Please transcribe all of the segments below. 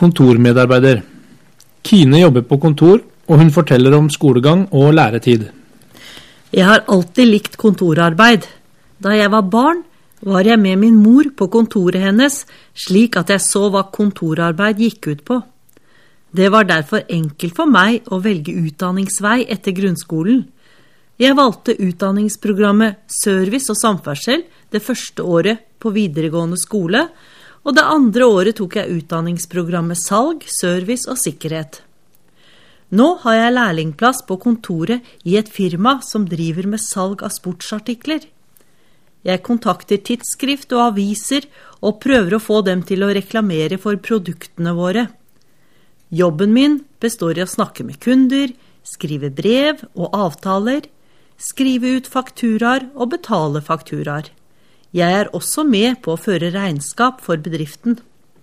kontormedarbeider. Kine jobber på kontor, og hun forteller om skolegang og læretid. Jeg har alltid likt kontorarbeid. Da jeg var barn, var jeg med min mor på kontoret hennes, slik at jeg så hva kontorarbeid gikk ut på. Det var derfor enkelt for meg å velge utdanningsvei etter grunnskolen. Jeg valgte utdanningsprogrammet Service og samferdsel det første året på videregående skole, og det andre året tok jeg utdanningsprogrammet Salg, Service og Sikkerhet. Nå har jeg lærlingplass på kontoret i et firma som driver med salg av sportsartikler. Jeg kontakter tidsskrift og aviser og prøver å få dem til å reklamere for produktene våre. Jobben min består i å snakke med kunder, skrive brev og avtaler, skrive ut fakturaer og betale fakturaer. Jeg er også med på å føre regnskap for bedriften.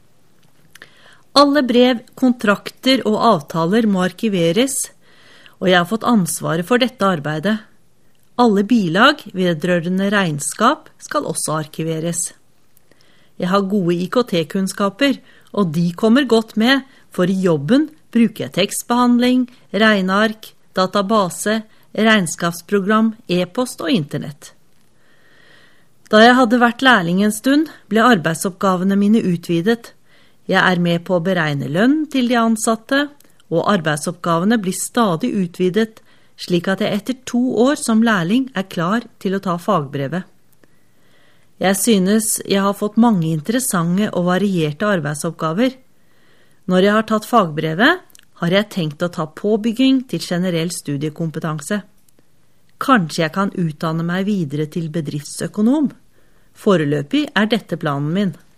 Alle brev, kontrakter og avtaler må arkiveres, og jeg har fått ansvaret for dette arbeidet. Alle bilag vedrørende regnskap skal også arkiveres. Jeg har gode IKT-kunnskaper, og de kommer godt med, for i jobben bruker jeg tekstbehandling, regneark, database, regnskapsprogram, e-post og internett. Da jeg hadde vært lærling en stund, ble arbeidsoppgavene mine utvidet. Jeg er med på å beregne lønn til de ansatte, og arbeidsoppgavene blir stadig utvidet, slik at jeg etter 2 år som lærling er klar til å ta fagbrevet. Jeg synes jeg har fått mange interessante og varierte arbeidsoppgaver. Når jeg har tatt fagbrevet, har jeg tenkt å ta påbygging til generell studiekompetanse. Kanskje jeg kan utdanne meg videre til bedriftsøkonom. Foreløpig er dette planen min.